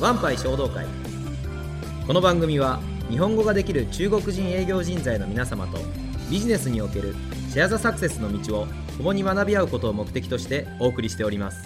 ワンパイ衝動会。この番組は日本語ができる中国人営業人材の皆様とビジネスにおけるシェアザサクセスの道を共に学び合うことを目的としてお送りしております。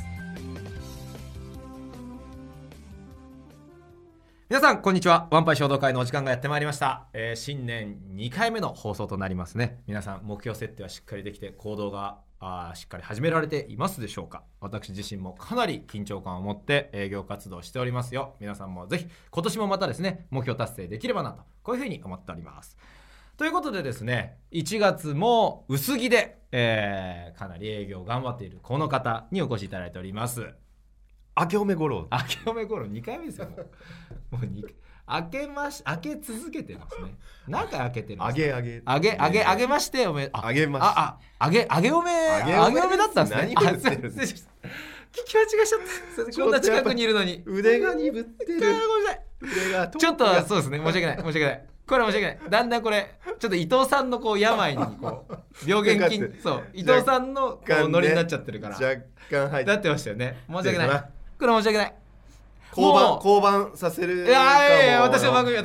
皆さんこんにちは。ワンパイ衝動会のお時間がやってまいりました。新年2回目の放送となりますね。皆さん目標設定はしっかりできて行動がしっかり始められていますでしょうか。私自身もかなり緊張感を持って営業活動しておりますよ。皆さんもぜひ今年もまたですね目標達成できればなとこういうふうに思っております。ということでですね、1月も薄着で、かなり営業頑張っているこの方にお越しいただいております。 明けおめごろ 2回目ですよ。もう開け続けてますね。何回開けてるんですか。あげましておめあげましあげおめだったんですね。 何を言ってるんです聞き間違えちゃった。こんな近くにいるのに腕が鈍ってる。 ごめんなさい。ちょっとそうですね、申し訳ないこれは申し訳ない。だんだんこれちょっと伊藤さんのこう病にこう病原菌そう伊藤さんのこうノリになっちゃってるから若干入ってましたよね。申し訳ない。これ申し訳ない。 降板させるかも。 いや私の番組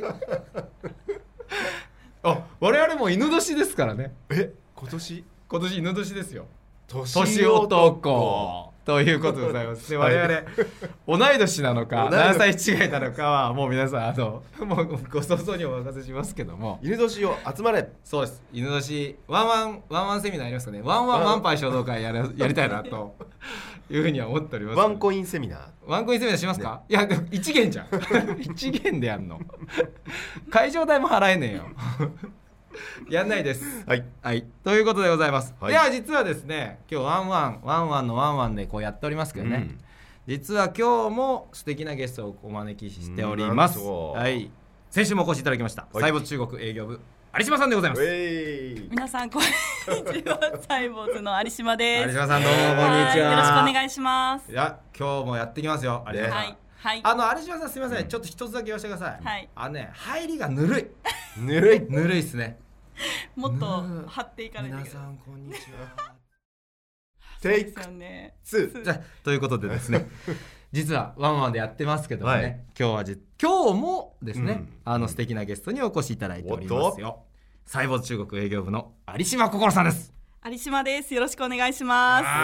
我々も犬年ですからね。 今年犬年ですよ。 年男ということでございます。で我々同い年なのか何歳違いなのかはもう皆さんもうご想像にお任せしますけども、 犬年を集まれ。 そうです。犬年ワンワンセミナーありますかね。ワンパイ衝動会やりたいなというふうには思っております。 ワンコインセミナーしますか、ね、いやでも一元じゃん一元でやんの会場代も払えねえよやんないです。はい、ということでございます。いや実はですね、今日ワンワンのワンワンでこうやっておりますけどね、実は今日も素敵なゲストをお招きしております。はい、先週もお越しいただきました、サイボーズ中国営業部有島さんでございます。 皆さんこんにちは。サイボーズの有島です。 有島さんどうもこんにちは。 よろしくお願いします。 いや今日もやってきますよ有島さん。 はい、 有島さんすみません、ちょっと一つだけ言わせてください。入りがぬるいっすね。 もっと張っていかないといけない。 皆さんこんにちは。 テイク2 ということでですね実はワンワンでやってますけどもね、今日もですね、素敵なゲストにお越しいただいておりますよ。サイボーズ中国営業部の有島心さんです。 有島です。よろしくお願いします。 おい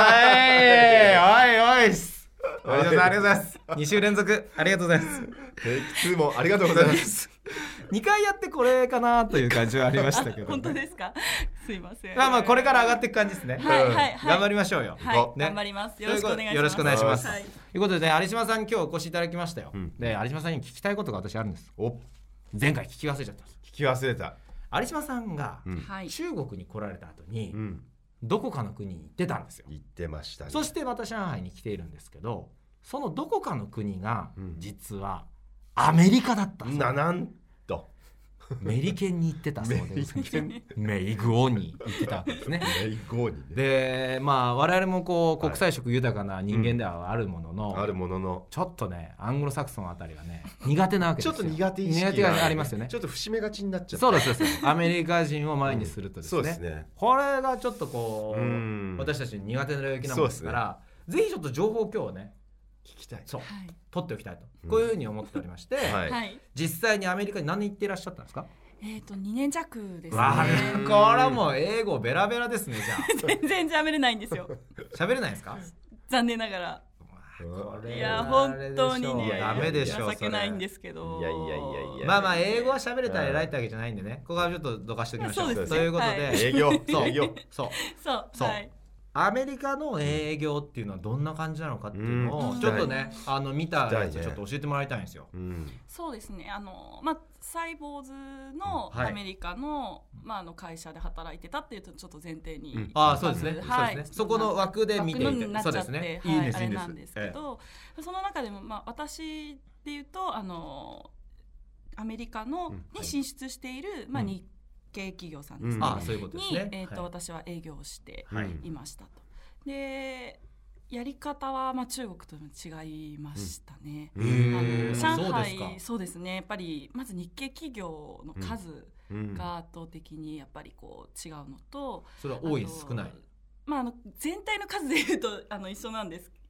有島さんありがとうございます。2週連続ありがとうございます。 テイク2もありがとうございます 2回やってこれかなという感じはありましたけど、ね、 本当ですか。すいません。 まあこれから上がっていく感じですね。頑張りましょうよ。 頑張ります。よろしくお願いします。 よろしくお願いします。ということでね、有島さんに今日お越しいただきましたよ。で有島さんに聞きたいことが私あるんです。前回聞き忘れちゃったんです。 聞き忘れた。 有島さんが中国に来られた後にどこかの国に行ってたんですよ。 行ってましたね。 そしてまた上海に来ているんですけど、そのどこかの国が実はアメリカだったそうです。 なんとメリケンに行ってたそうです。メイグオに行ってたわけですね。 メイグオにね。 で我々もこう国際色豊かな人間ではあるものの、ちょっとねアングロサクソンあたりはね苦手なわけですよ。 ちょっと苦手意識がありますよね。 ちょっと節目がちになっちゃった。 そうですアメリカ人を前にするとですね、 そうですね、 これがちょっとこう私たちに苦手な領域なものですから、ぜひちょっと情報を今日ね聞きたい。 そう、取っておきたいと、こういうふうに思っておりまして、実際にアメリカに何年行っていらっしゃったんですか ？2年弱ですね。 これはもう英語ベラベラですね。じゃあ全然喋れないんですよ。 喋れないですか？ 残念ながら。いや本当にね、 ダメでしょう。 情けないんですけど。 いやまあ英語は喋れたら偉いってわけじゃないんでね、ここはちょっとどかしておきましょう。ということで営業そうアメリカの営業っていうのはどんな感じなのかっていうのをちょっとね見たやつちょっと教えてもらいたいんですよ。 そうですね、サイボーズのアメリカの会社で働いてたっていうとちょっと前提に、 そうですね、そこの枠で見ていて、そうですね、いいですあれなんですけど、その中でも私でいうとアメリカのに進出している日系企業さんですね、 そういうことですね、 私は営業をしていましたと。でやり方は中国と違いましたね。上海、そうですね、やっぱりまず日系企業の数が圧倒的にやっぱりこう違うのと、 それは多い少ない、 全体の数でいうと一緒なんです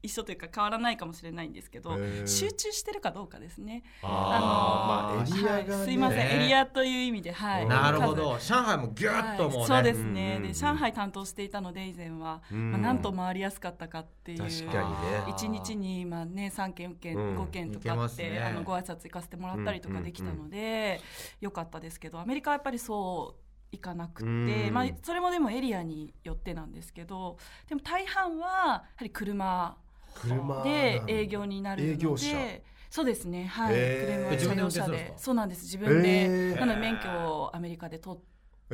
一緒というか変わらないかもしれないんですけど、集中してるかどうかですね。 まあエリアがね、 すいません、エリアという意味で、はい、 なるほど。上海もギュッともうね、 そうですね。で上海担当していたので以前は、なんと回りやすかったかっていう、 確かにね、 1日に今ね3件4件5件とかあって、ご挨拶行かせてもらったりとかできたので、良かったですけど、アメリカはやっぱりそう行かなくて、まあ、それもでもエリアによってなんですけど、でも大半はやはり車で営業になるので、 営業車、 そうですね、はい、車車用車で、そうなんです、自分で、なので免許をアメリカで取って、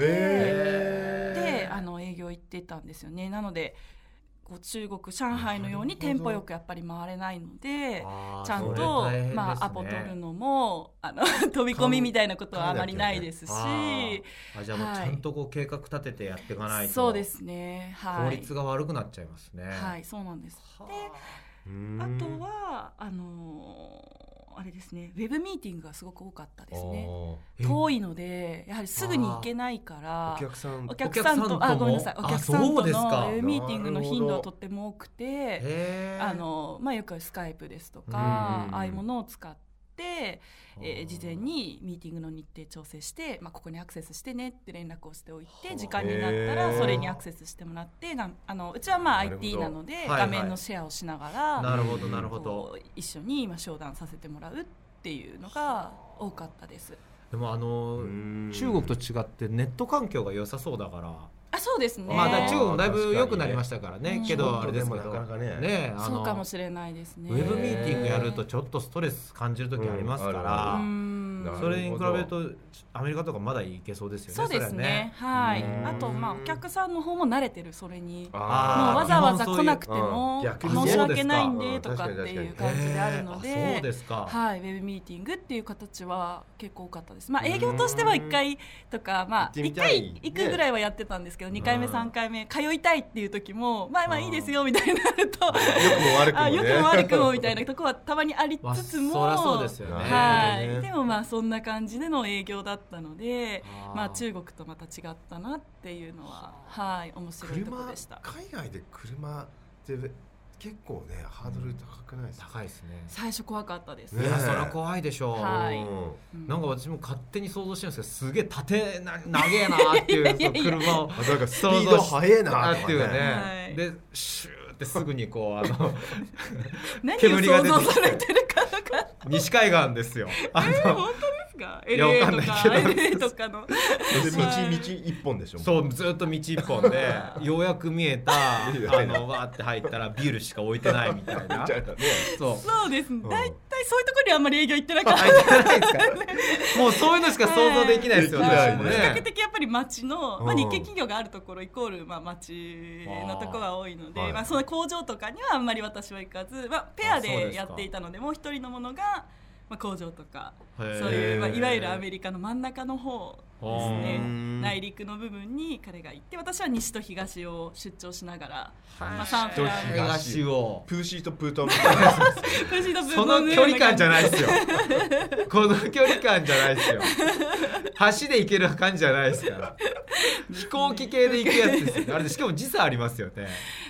で営業行ってたんですよね。なのでこう中国上海のようにテンポよくやっぱり回れないので、ちゃんと、まあ、アポ取るのも飛び込みみたいなことはあまりないですし、 じゃあもうちゃんとこう計画立ててやっていかないと、 そうですね、はい、 効率が悪くなっちゃいますね。 はい、そうなんです。であとはあれですね、ウェブミーティングがすごく多かったですね。遠いのでやはりすぐに行けないから、お客さんとごめんなさい、お客さんとのウェブミーティングの頻度はとっても多くて、まあ、よくスカイプですとか、ああいうものを使って、事前にミーティングの日程調整して、まあ、ここにアクセスしてねって連絡をしておいて、時間になったらそれにアクセスしてもらって、うちはまあ IT なので画面のシェアをしながら、 なるほどなるほど、 一緒に今商談させてもらうっていうのが多かったです。 でも中国と違ってネット環境が良さそうだから、 そうですね、 まあ、中国もだいぶ良くなりましたからね、けどあれですけど、 なかなかね、 そうかもしれないですね。 ウェブミーティングやるとちょっとストレス感じる時ありますから、それに比べるとアメリカとかまだいけそうですよね。 そうですね、はい。あとまあお客さんの方も慣れてる、それにもうあわざわざ来なくても申し訳ないんでとかっていう感じであるので、 そうですか、 はい、ウェブミーティングっていう形は結構多かったです。まあ営業としては1回とか、まあ1回行くぐらいはやってたんですけど、2回目3回目通いたいっていう時もまあまあいいですよみたいになると、良くも悪くもみたいなところはたまにありつつも、 そりゃそうですよね、 はい、でもまあそんな感じでの営業だったので、まあ中国とまた違ったなっていうのは、はい、面白いところでした。 海外で車って結構ね、ハードル高くないですか？ 高いですね。 最初怖かったです。 いや、それは怖いでしょう、 はい、 なんか私も勝手に想像してるんですけど、すげえ縦長えなっていう車をなんかスピード速えなっていうね、 はい、 でシューってすぐにこう何を想像されてるかとか西海岸ですよ。 本当ですか？LA とか LA とかの道一本でしょ。 そう、ずっと道一本でようやく見えたわーって入ったらビールしか置いてないみたいなそうですね、大体そういうところにあんまり営業行ってなかった。 行ってないですか？もうそういうのしか想像できないですよね。 比較的やっぱり町の、まあ、日系企業があるところイコール、まあ、町のところが多いので、まあ、その工場とかにはあんまり私は行かず、まあ、ペアでやっていたので、もう一人のものが、まあ、工場とかそういう、まあ、いわゆるアメリカの真ん中の方ですね、内陸の部分に彼が行って、私は西と東を出張しながら、まあ、サンフラン東をプーシーとプートンその距離感じゃないですよこの距離感じゃないですよ橋で行ける感じじゃないですから飛行機系で行くやつですよ。あれでしかも時差ありますよね。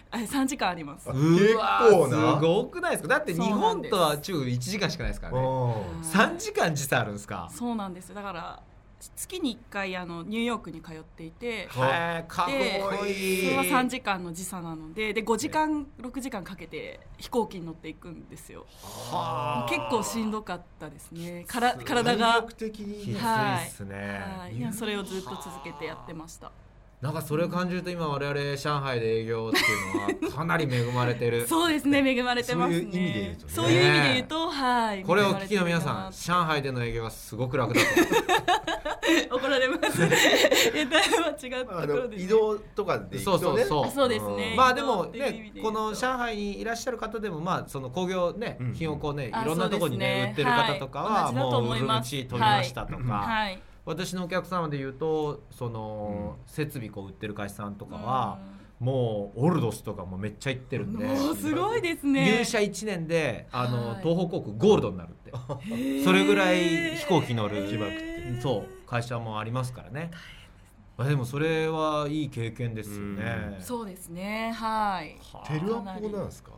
3時間あります。 うわすごくないですか？だって日本とは中国1時間しかないですからね。3時間時差あるんですか？ そうなんです。だから月に1回ニューヨークに通っていて、 かっこいい。 それは3時間の時差なので、5時間6時間かけて飛行機に乗っていくんですよ。結構しんどかったですね。体がきついですね。 いや、それをずっと続けてやってました。 なんかそれを感じると、今我々上海で営業っていうのはかなり恵まれてるそうですね、恵まれてますね。そういう意味で言うと、はい、 これをお聞きの皆さん、上海での営業はすごく楽だと怒られますだいぶ違ったところで、 移動とかで行くとね、 そうですね。 まあでもね、この上海にいらっしゃる方でも、まあその工業ね、品をこうね、いろんなところにね売ってる方とかはもうウルムチ取りましたとか、私のお客様でいうと、その設備こう売ってる会社さんとかはもうオルドスとかもめっちゃ行ってるんで、 もうすごいですね。 入社1年で東方航空ゴールドになるってそれぐらい飛行機乗るそう会社もありますからね。でもそれはいい経験ですよね。 そうですね、はい。 テルアポなんですか？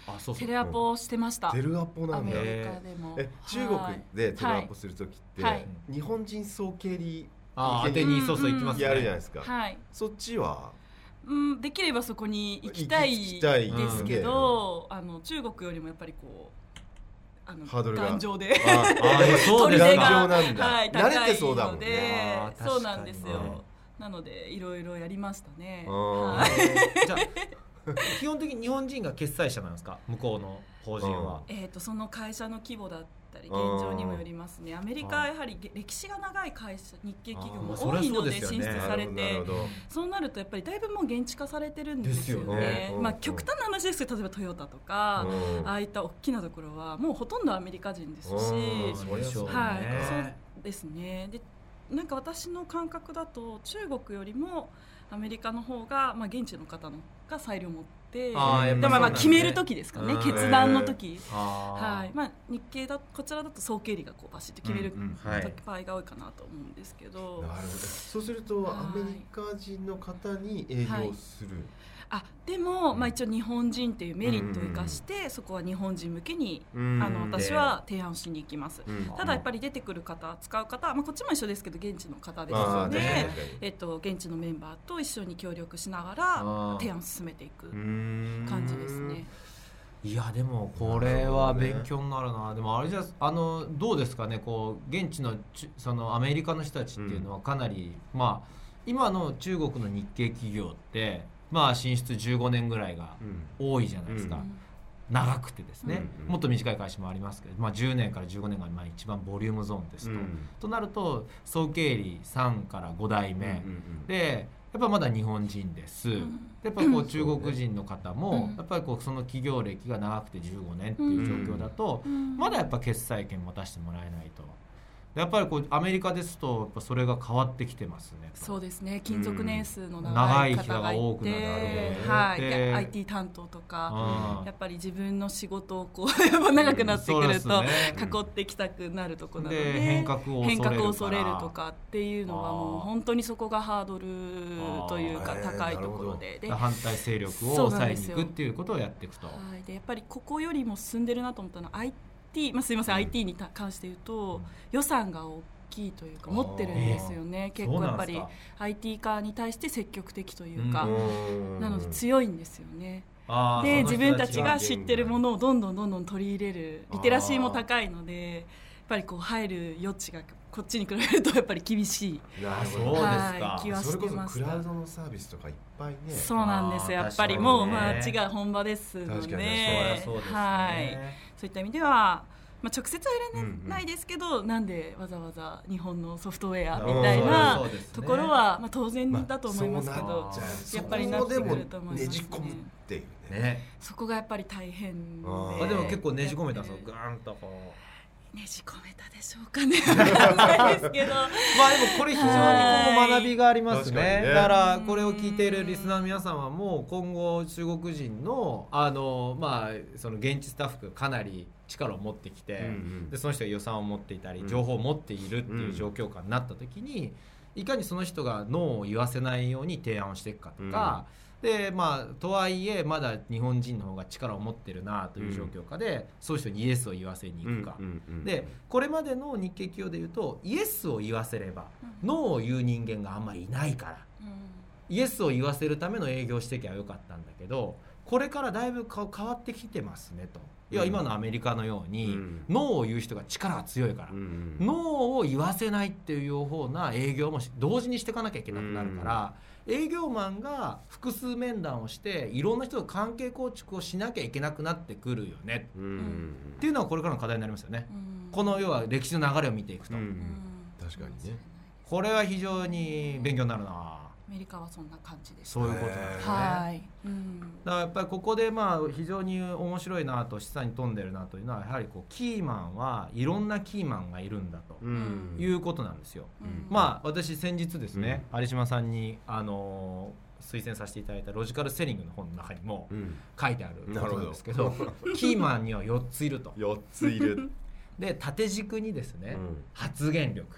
テレアポしてました。 テレアポなんだ。 アメリカでも中国でテレアポするときって、はい、日本人総経理当てにそうそう行きますね。 やるじゃないですか、 はい、 そっちはできればそこに行きたいですけど、中国よりもやっぱりこうハードルが頑丈でそうですか、 頑丈なんだ、 はい、 慣れてそうだもんね。 そうなんですよ。なのでいろいろやりましたね。 じゃあ基本的に日本人が決済者なんですか、向こうの法人は。 その会社の規模だったり現状にもよりますね。アメリカはやはり歴史が長い会社、日系企業も多いので進出されて、そうなるとやっぱりだいぶもう現地化されてるんですよね。まあ極端な話ですけど、例えばトヨタとかああいった大きなところはもうほとんどアメリカ人ですし、 はい、 そうですね。でなんか私の感覚だと中国よりもアメリカの方が、まあ、現地の方のが裁量を持って、でまあ決める時ですかね、決断の時、はいまあ、日系だこちらだと総経理がこうバシッと決める場合が多いかなと思うんですけど、 なるほど。そうするとアメリカ人の方に営業する、 でも、まあ、一応日本人っていうメリットを生かして、そこは日本人向けに私は提案しに行きます。ただやっぱり出てくる方、使う方、まあ、こっちも一緒ですけど現地の方ですので、現地のメンバーと一緒に協力しながら提案を進めていく感じですね。 いやでもこれは勉強になるな。でもあれじゃどうですかね、こう現地のそのアメリカの人たちっていうのはかなり、まあ今の中国の日系企業ってまあ進出15年ぐらいが多いじゃないですか、長くてですね、もっと短い会社もありますけど、まあ、10年から15年がまあ一番ボリュームゾーンですと、となると総経理3から5代目、でやっぱまだ日本人です、やっぱこう中国人の方もやっぱりこうその企業歴が長くて15年っていう状況だと、まだやっぱ決済権持たせてもらえないと。やっぱりこうアメリカですとやっぱそれが変わってきてますね。 そうですね、勤続年数の長い方がいて、 多くなる、 はい、IT 担当とか、やっぱり自分の仕事をこう長くなってくると囲ってきたくなるところなので、変革を恐れるとかっていうのはもう本当にそこがハードルというか高いところで、 反対勢力を抑えにいくっていうことをやっていくと。 でやっぱりここよりも進んでるなと思ったのは まあ、すいません、IT に関して言うと予算が大きいというか持ってるんですよね。結構やっぱり IT 化に対して積極的というか、なので強いんですよね。で自分たちが知ってるものをどんどん取り入れるリテラシーも高いので、やっぱりこう入る余地がこっちに比べるとやっぱり厳しい、 そうですか、 気はしてました。 それこそクラウドのサービスとかいっぱいね。 そうなんですよ、やっぱりもうあっちが本場ですので、そういった意味では、まあ、直接は入れないですけど、なんでわざわざ日本のソフトウェアみたいなところは、まあ、当然だと思いますけど、やっぱりなってくると思いますね。 ねじ込むっていうね、 そこがやっぱり大変で。 でも結構ねじ込めたんですよ、グーンとこうねじ込めたでしょうかね。わかんないですけどまあでもこれ非常にこう学びがありますね。だからこれを聞いているリスナーの皆さんはもう今後中国人のまあその現地スタッフがかなり力を持ってきて、でその人が予算を持っていたり情報を持っているっていう状況下になった時に、いかにその人がノーを言わせないように提案をしていくかとか、でまあとはいえまだ日本人の方が力を持ってるなという状況下で、そういう人にイエスを言わせに行くか、でこれまでの日系企業でいうとイエスを言わせれば、ノーを言う人間があんまりいないから、イエスを言わせるための営業をしてきゃよかったんだけど、これからだいぶ変わってきてますねと。いや今のアメリカのように、ノーを言う人が力が強いから、ノーを言わせないっていう方な営業も同時にしていかなきゃいけなくなるから、営業マンが複数面談をしていろんな人と関係構築をしなきゃいけなくなってくるよね、っていうのはこれからの課題になりますよね。この要は歴史の流れを見ていくと、 確かにね、 これは非常に勉強になるな。 アメリカはそんな感じです。 そういうことなんですね。だからやっぱりここでまあ非常に面白いなと、示唆に富んでるなというのは、やはりこうキーマンはいろんなキーマンがいるんだということなんですよ。まあ私先日ですね、有島さんに推薦させていただいたロジカルセリングの本の中にも書いてあることなんですけど、キーマンには4ついると。 4ついる。 で縦軸にですね、発言力、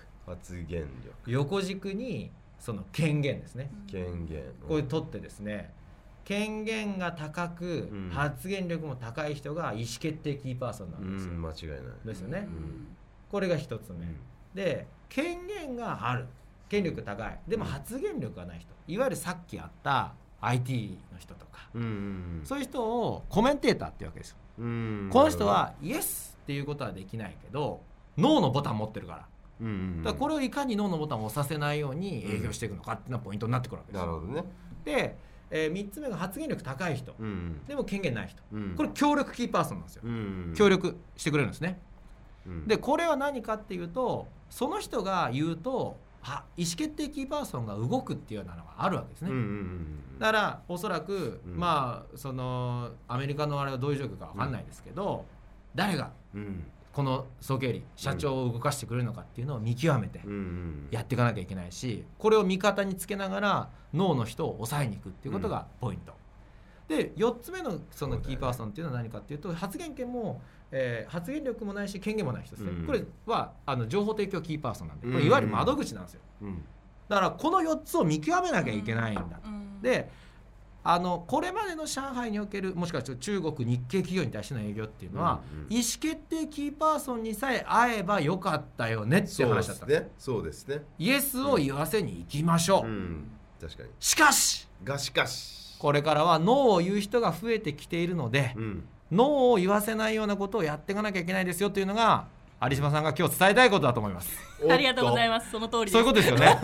横軸にその権限ですね。 権限。 これ取ってですね、 権限が高く、 うん発言力も高い人が意思決定キーパーソンなんですよ、 間違いないですよね、 うんこれが一つ目、で権限がある、権力高い、でも発言力がない人、いわゆるさっきあった IT の人とか、そういう人をコメンテーターっていうわけですよ、この人はイエスっていうことはできないけどノーのボタン持ってるから、だからこれをいかにノーのボタンを押させないように営業していくのかっていうのがポイントになってくるわけですよ。 なるほどね。 で、3つ目が発言力高い人、でも権限ない人、 うんこれ協力キーパーソンなんですよ、協力してくれるんですね。でこれは何かっていうと、その人が言うと意思決定キーパーソンが動くっていうようなのがあるわけですね、だからおそらく、まあそのアメリカのあれはどういう状況か分かんないですけど、誰がこの総経理社長を動かしてくれるのかっていうのを見極めてやっていかなきゃいけないし、これを味方につけながら脳の人を抑えにいくっていうことがポイント、で4つ目のそのキーパーソンっていうのは何かっていうと、発言権も、発言力もないし権限もない人ですね、これは情報提供キーパーソンなんで、これいわゆる窓口なんですよ、だからこの4つを見極めなきゃいけないんだと、でこれまでの上海における、もしかしたら中国日系企業に対しての営業っていうのは、意思決定キーパーソンにさえ会えばよかったよねっていう話だったんです。 そうですね。 イエスを言わせに行きましょう、 確かに。 しかしこれからはノーを言う人が増えてきているので、ノーを言わせないようなことをやっていかなきゃいけないですよというのが有島さんが今日伝えたいことだと思います。 ありがとうございます。その通りです。 そういうことですよね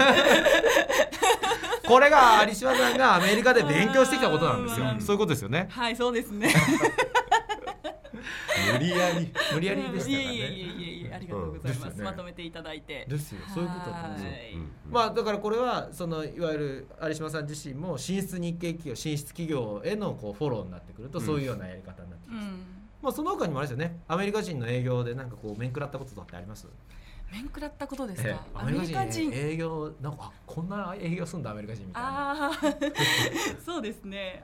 これが有島さんがアメリカで勉強してきたことなんですよ。そういうことですよね。 はい、そうですね無理やりでしたかね。 いえありがとうございます、まとめていただいて。 ですよ、そういうことなんですよ。まあだからこれはそのいわゆる有島さん自身も進出日系企業、進出企業へのこうフォローになってくると、そういうようなやり方になってきます、まあその他にもあれですよね、アメリカ人の営業でなんかこう面食らったことだってあります？ 面食らったことですか？ アメリカ人営業なんかこんな営業するんだアメリカ人みたいな。 そうですね、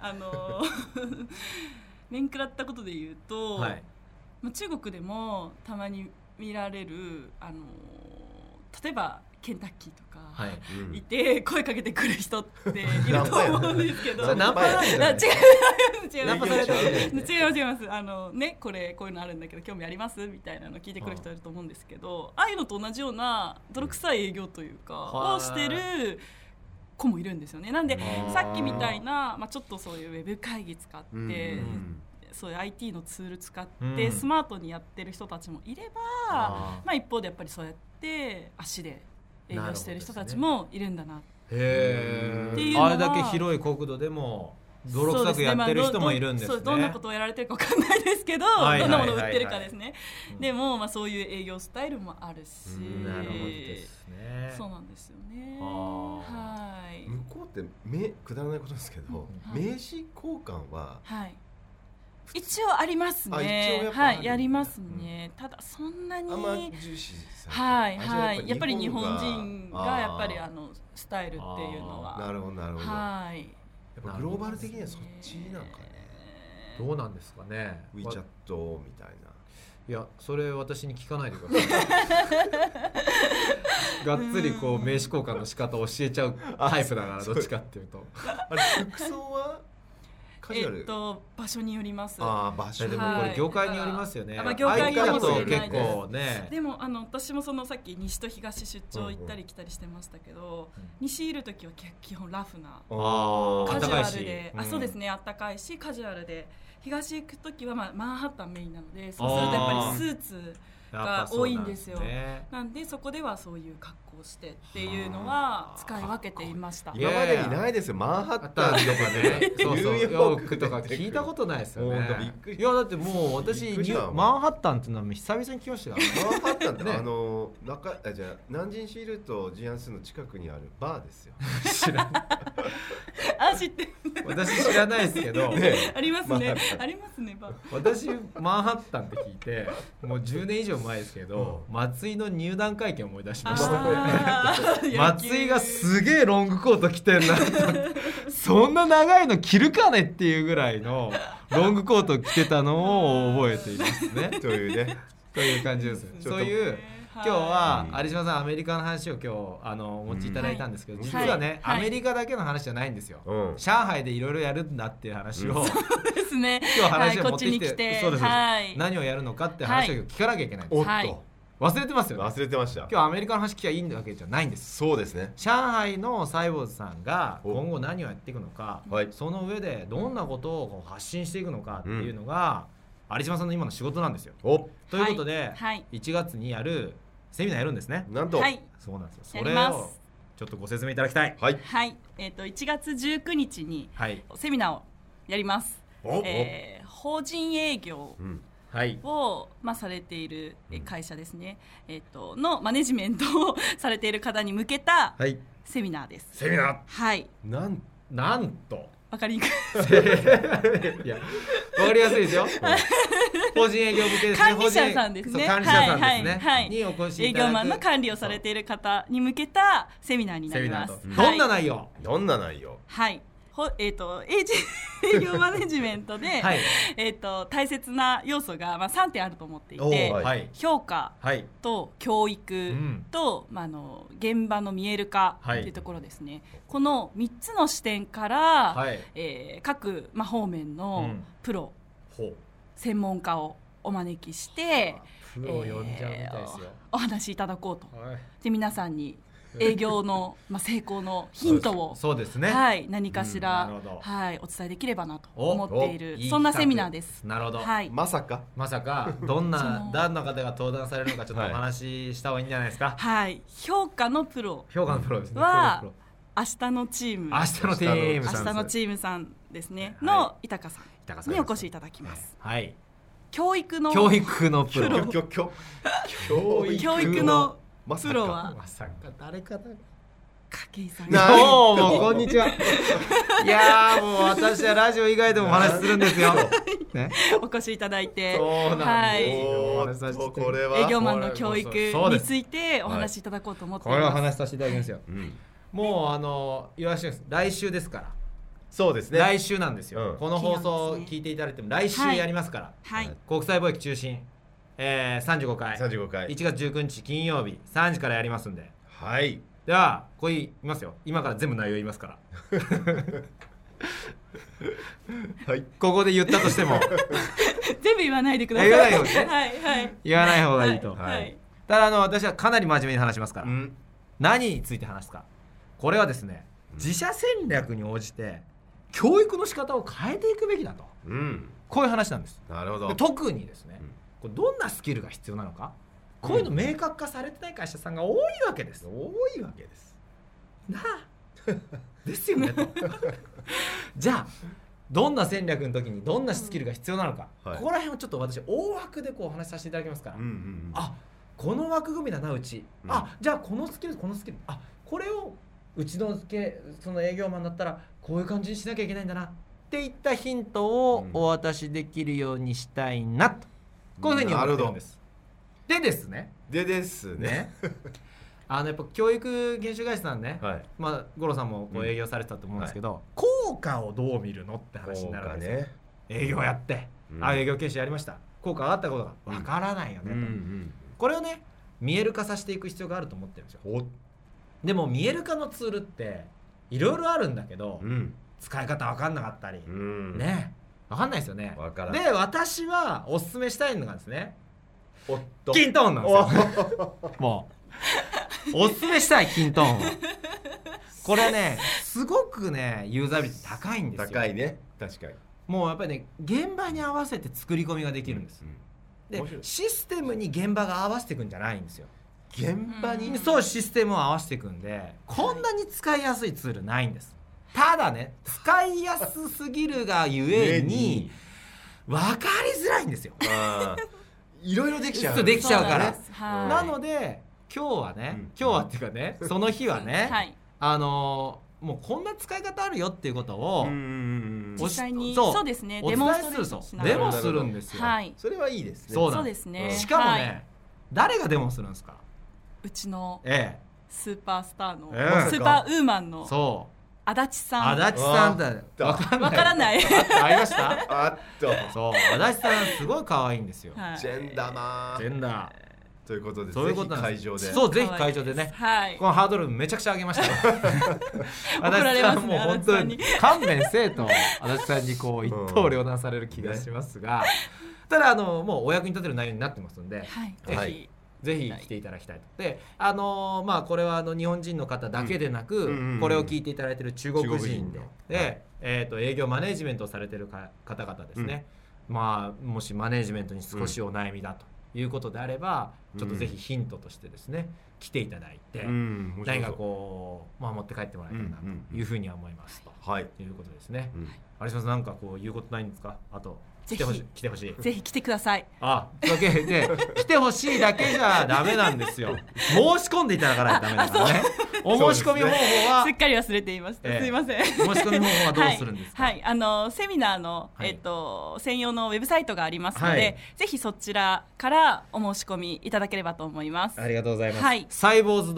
面食らったことで言うと、中国でもたまに見られる例えばケンタッキーとかいて声かけてくる人っていると思うんですけど、 ナンパなんじゃない？ 違いますね、こういうのあるんだけど興味ありますみたいなの聞いてくる人いると思うんですけど、ああいうのと同じような泥臭い営業というかをしてる子もいるんですよね。なんでさっきみたいな、ちょっとそういうウェブ会議使って、そういう IT のツール使ってスマートにやってる人たちもいれば、一方でやっぱりそうやって足で営業してる人たちもいるんだなっていうのは、 あれだけ広い国土でも泥臭くやってる人もいるんですね。 どんなことをやられてるか分かんないですけど、どんなものを売ってるかですね。でも、そういう営業スタイルもあるし、 なるほどですね。 そうなんですよね。 はい。向こうってくだらないことですけど、名刺交換は、 一応ありますね。はい、やりますね。ただそんなに重視やっぱり日本人がやっぱりスタイルっていうのは、 なるほどなるほど。はい。やっぱグローバル的にはそっちなんかね。 どうなんですかね。 WeChat みたいな。 いや、それ私に聞かないでください。がっつりこう名刺交換の仕方を教えちゃうタイプだから、どっちかっていうと。 あれ服装は場所によります。 場所でもこれ業界によりますよね。 業界によりますよね。 結構ね。 でも私もそのさっき西と東出張行ったり来たりしてましたけど、西いる時は基本ラフなカジュアルで、そうですね、あったかいしカジュアルで、東行く時はマンハッタンメインなので、そうするとやっぱりスーツが多いんですよ。なんでそこではそういう格好をしてっていうのは使い分けていました。 今までにないですよ、マンハッタンとかね、 そうそう、ヨークとか聞いたことないですよね。いやだってもう私マンハッタンっていうのは久々に聞きましたよ。 マンハッタンってじゃあ南京シールとジアンスの近くにあるバーですよ。 知らない。 知ってる。 私知らないですけど。 ありますね。ありますね。 私マンハッタンって聞いてもう10年以上前ですけど、松井の入団会見を思い出しました。松井がすげえロングコート着てんなそんな長いの着るかねっていうぐらいのロングコート着てたのを覚えていますね。 というね、 という感じです。そういう今日は有島さんアメリカの話を今日お持ちいただいたんですけど、実はね、アメリカだけの話じゃないんですよ。上海でいろいろやるんだっていう話を、 そうですね、 今日話を持ってきて、 こっちに来て、 そうです、何をやるのかって話を聞かなきゃいけないんです。 おっと、 忘れてますよね。 忘れてました。 今日アメリカの話聞きゃいいわけじゃないんです。 そうですね。 上海のサイボーズさんが今後何をやっていくのか、その上でどんなことを発信していくのかっていうのが有島さんの今の仕事なんですよ。ということで、1月にやるセミナーやるんですね。 なんと、 そうなんですよ。それをちょっとご説明いただきたい。 はい、1月19日にセミナーをやります。法人営業をされている会社ですね、のマネジメントをされている方に向けたセミナーです。 セミナー、 はい、 なんとわかりにくいいや、わかりやすいですよ。法人営業向けですね。 管理者さんですね。 管理者さんですね。にお越しいただく営業マンの管理をされている方に向けたセミナーになります。 どんな内容？ どんな内容？ はい。営業マネジメントで、大切な要素が3点あると思っていて、評価と教育と、現場の見える化というところですね。この3つの視点から、各、方面のプロ、専門家をお招きして、 プロを呼んじゃうみたいですよ。 お話しいただこうと。で、皆さんに営業の成功のヒントをそうですね、 何かしら、お伝えできればなと思っている、そんなセミナーです。 なるほど、 まさかどんな方が登壇されるのかちょっとお話しした方がいいんじゃないですか。 評価のプロですね。 は明日のチームさんですねの板香さんにお越しいただきます。教育のプロプロはまさか誰かだ。 筧さん。 もうこんにちは。いやもう私はラジオ以外でもお話しするんですよ。 お越しいただいて、 そうなんです。 これは営業マンの教育についてお話しいただこうと思っています。 これは話させていただきますよ。もう言わせてください。来週ですから。 そうですね。 来週なんですよ。この放送を聞いていただいても来週やりますから。国際貿易中心。35回1月19日金曜日3時からやりますんで、ではここ言いますよ。今から全部内容言いますからここで言ったとしても全部言わないでください。 言わない方がいいと。ただ私はかなり真面目に話しますから、何について話すか。これはですね、自社戦略に応じて教育の仕方を変えていくべきだと、こういう話なんです。 なるほど。 特にですね、どんなスキルが必要なのか、こういうの明確化されてない会社さんが多いわけです。なあですよねとじゃあどんな戦略の時にどんなスキルが必要なのか、ここら辺をちょっと私大枠でお話しさせていただきますから、この枠組みだなうち、じゃあこのスキルこれをうちのその営業マンだったらこういう感じにしなきゃいけないんだなっていったヒントをお渡しできるようにしたいなと、こういうふうに思ってるんです。でですねやっぱ教育研修会社さんね、五郎さんも営業されてたと思うんですけど、効果をどう見るのって話になるんですよ。営業やって、営業研修やりました、効果上がったことがわからないよねと、これをね見える化させていく必要があると思ってるんですよ。でも見える化のツールっていろいろあるんだけど、使い方分かんなかったりね、分かんないですよね。で私はおすすめしたいのがですね、キントーンなんですよもうおすすめしたいキントーンはこれねすごくねユーザビリティ高いんですよ。 高いね、確かに。 もうやっぱりね現場に合わせて作り込みができるんです、でシステムに現場が合わせていくんじゃないんですよ。 現場にそうシステムを合わせていくんで、こんなに使いやすいツールないんです。ただね使いやすすぎるがゆえに分かりづらいんですよ。 いろいろできちゃうから、なので今日はっていうかね、その日はね、もうこんな使い方あるよっていうことを実際にそうですね、デモンストレーションしながらデモするんですよ。 それはいいですね。 そうですね。 しかもね、誰がデモするんですか。 うちのスーパースターのスーパーウーマンの足立さん。 足立さんってわからない。 ありました。そう、足立さんすごい可愛いんですよ。 ジェンダーな。 ジェンダー。 ということで、 そういうことなん会場で、 そうぜひ会場でね、 はい、 このハードルめちゃくちゃ上げましたよ怒られますね、 もう本当に勘弁せえと足立さんにこう一刀両断される気がしますが、ただもうお役に立てる内容になってますので、 はい、 ぜひ来ていただきたいと。でまあこれは日本人の方だけでなく、これを聞いていただいている中国人で、営業マネジメントをされている方々ですね、まあもしマネジメントに少しお悩みだということであれば、ちょっとぜひヒントとしてですね来ていただいて、何かこう、持って帰ってもらえたらなというふうには思いますと、いうことですね。有島さん、なんかこう言うことないんですか？あと来てほしい。 ぜひ来てください。 だけで来てほしいだけじゃダメなんですよ。申し込んでいただかないとダメだからね。お申し込み方法はすっかり忘れていました。すいません。 申し込み方法はどうするんですか？ セミナーの専用のウェブサイトがありますので、ぜひそちらからお申し込みいただければと思います。 ありがとうございます。サイボーズ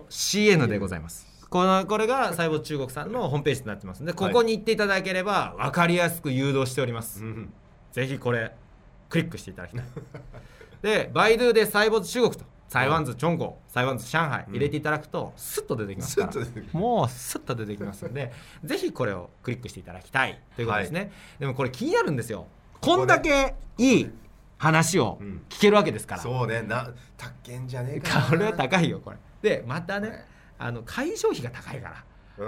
.cn でございます。これがサイボーズ中国さんのホームページとなってますので、ここに行っていただければ分かりやすく誘導しております。ぜひこれクリックしていただきたい。で、バイドゥでサイボーズ中国と台湾ズチョンゴ、台湾ズ上海入れていただくとスッと出てきますから、もうスッと出てきますので、ぜひこれをクリックしていただきたいということですね。でもこれ気になるんですよ。こんだけいい話を聞けるわけですから。 そうね、高いんじゃねえかな。 これは高いよこれ。でまたね、会場費が高いから、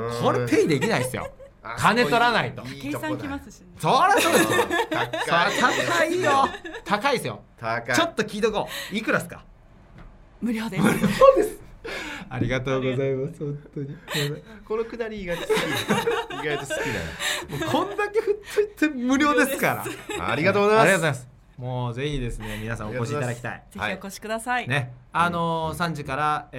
これペイできないですよ。金取らないと計算きますしね。 そりゃそうですよ。高いよ。高いですよ。ちょっと聞いとこう。いくらですか？ 無料です。 無料です。ありがとうございます。本当にこのくだり意外と好き。意外と好きだよ。 もうこんだけ振っといて無料ですから。 ありがとうございます。 ありがとうございます。もうぜひですね、皆さんお越しいただきたい。 ぜひお越しください。 ね、3時から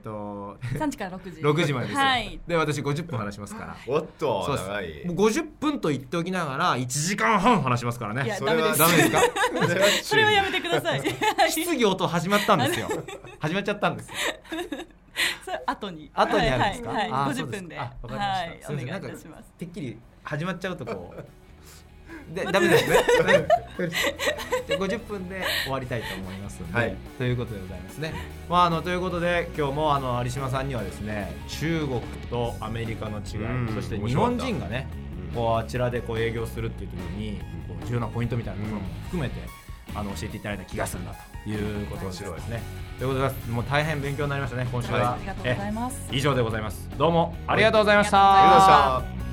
3時から6時。 6時までですよ。で、私50分話しますから。 おっと、 長い。もう50分と言っておきながら1時間半話しますからね。 いや、ダメです。 ダメですか？ それはやめてください。 質疑応答始まったんですよ。始まっちゃったんですよ。 それ後にあるんですか ？50分で。 わかりました。 お願いいたします。 てっきり始まっちゃうとこう。でダメですね。50分で終わりたいと思いますので、ということでございますね。ということで今日も有島さんにはですね、中国とアメリカの違い、そして日本人がね、あちらで営業するっていう時に重要なポイントみたいなところも含めて教えていただいた気がするなということですね。ということでもう大変勉強になりましたね。今週はありがとうございます。 以上でございます。どうもありがとうございました。